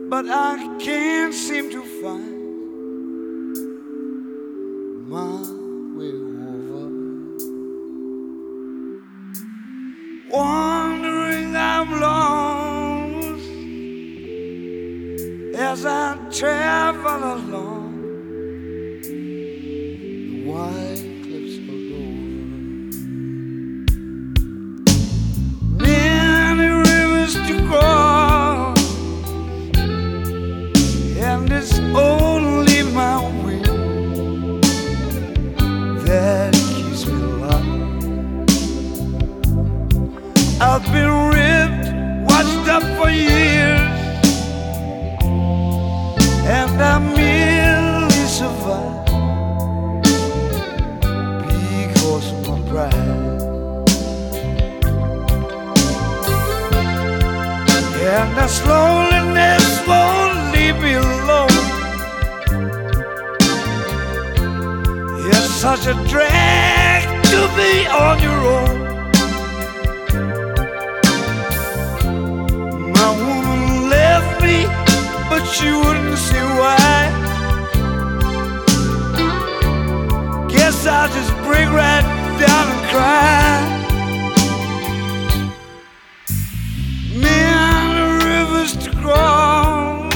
but I can't seem to find my way over. Wandering I'm lost as I travel along the white cliffs of Dover. Many rivers to cross, and it's only my will that keeps me alive. I've been ripped, washed up for years, and I merely survive because of my pride. And that loneliness won't leave me alone. It's such a drag to be on your own. My woman left me, but she wouldn't see why. Guess I'll just break right down and cry. Many rivers to cross,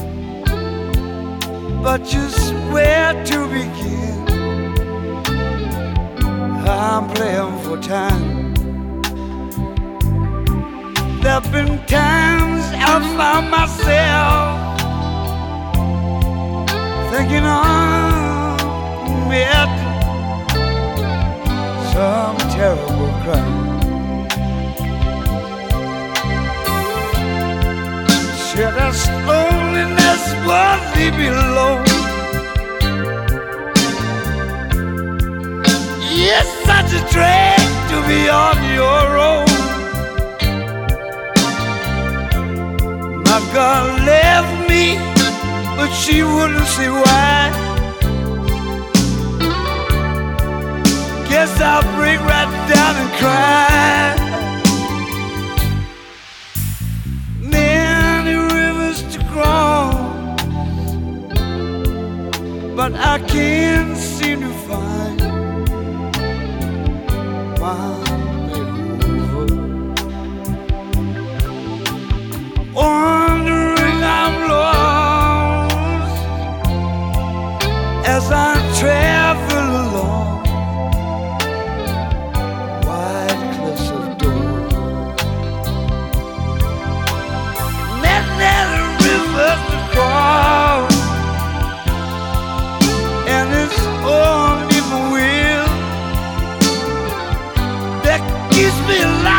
but just where to begin? I'm playing for time. There've been times I found myself thinking I'll commit some terrible crime. Sure, this loneliness won't leave me alone. It's such a drag to be on your own. My girl left me, but she wouldn't see why. Guess I'll break right down and cry. Many rivers to cross, but I can't seem to find my way over. Wandering I'm lost as I travel along wide cliffs of Dover. Many rivers to cross, and it's only my will that keeps me alive.